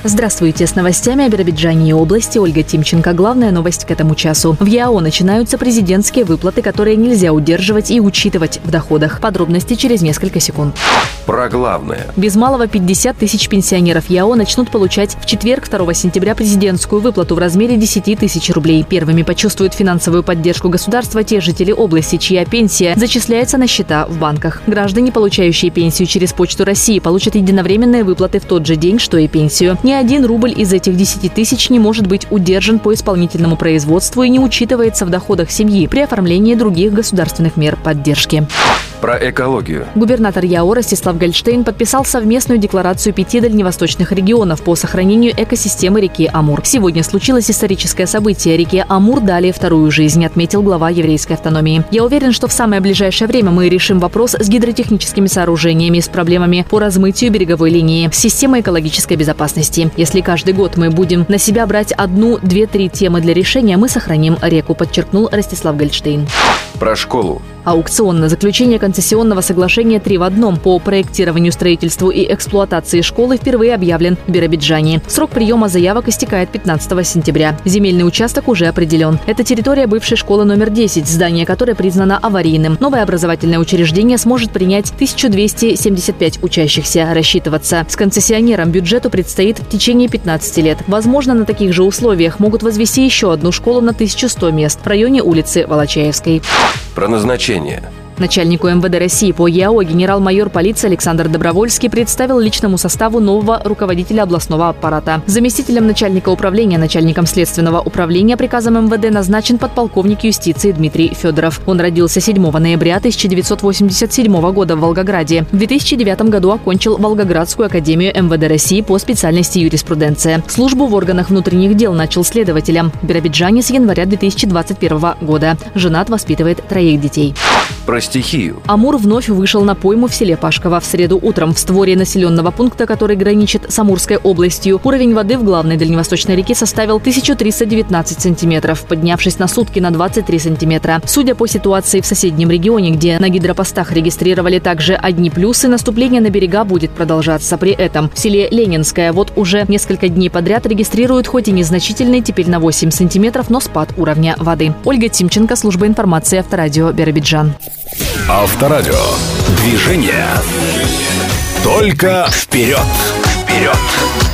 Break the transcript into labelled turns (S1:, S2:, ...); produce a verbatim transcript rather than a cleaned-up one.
S1: Здравствуйте, с новостями о Биробиджане и области Ольга Тимченко. Главная новость к этому часу. В ЯО начинаются президентские выплаты, которые нельзя удерживать и учитывать в доходах. Подробности через несколько секунд.
S2: Про главное.
S1: Без малого пятьдесят тысяч пенсионеров ЯО начнут получать в четверг, второго сентября, президентскую выплату в размере десять тысяч рублей. Первыми почувствуют финансовую поддержку государства те жители области, чья пенсия зачисляется на счета в банках. Граждане, получающие пенсию через Почту России, получат единовременные выплаты в тот же день, что и пенсию. Ни один рубль из этих десяти тысяч не может быть удержан по исполнительному производству и не учитывается в доходах семьи при оформлении других государственных мер поддержки.
S2: Про экологию.
S1: Губернатор ЯО Ростислав Гольштейн подписал совместную декларацию пяти дальневосточных регионов по сохранению экосистемы реки Амур. Сегодня случилось историческое событие. Реке Амур дали вторую жизнь, отметил глава еврейской автономии. Я уверен, что в самое ближайшее время мы решим вопрос с гидротехническими сооружениями, с проблемами по размытию береговой линии, с системой экологической безопасности. Если каждый год мы будем на себя брать одну, две, три темы для решения, мы сохраним реку, подчеркнул Ростислав Гольштейн.
S2: Про школу.
S1: Аукцион на заключение концессионного соглашения три в одном по проектированию, строительству и эксплуатации школы впервые объявлен в Биробиджане. Срок приема заявок истекает пятнадцатого сентября. Земельный участок уже определен. Это территория бывшей школы номер десять, здание которой признано аварийным. Новое образовательное учреждение сможет принять тысячу двести семьдесят пять учащихся. Рассчитываться с концессионером бюджету предстоит в течение пятнадцати лет. Возможно, на таких же условиях могут возвести еще одну школу на тысячу сто мест в районе улицы Волочаевской.
S2: Про назначение.
S1: Начальнику МВД России по ЯО генерал-майор полиции Александр Добровольский представил личному составу нового руководителя областного аппарата. Заместителем начальника управления, начальником следственного управления приказом МВД назначен подполковник юстиции Дмитрий Федоров. Он родился седьмого ноября тысяча девятьсот восемьдесят седьмого года в Волгограде. В две тысячи девятом году окончил Волгоградскую академию МВД России по специальности юриспруденция. Службу в органах внутренних дел начал следователем. В Биробиджане с января две тысячи двадцать первого года. Женат, воспитывает троих детей.
S2: Про стихию.
S1: Амур вновь вышел на пойму в селе Пашково. В среду утром в створе населенного пункта, который граничит с Амурской областью, уровень воды в главной дальневосточной реке составил тысячу триста девятнадцать сантиметров, поднявшись на сутки на двадцать три сантиметра. Судя по ситуации в соседнем регионе, где на гидропостах регистрировали также одни плюсы, наступление на берега будет продолжаться. При этом в селе Ленинское вот уже несколько дней подряд регистрируют хоть и незначительный, теперь на восемь сантиметров, но спад уровня воды. Ольга Тимченко, служба информации Авторадио Биробиджан.
S3: Авторадио. Движение. Только вперед. Вперед.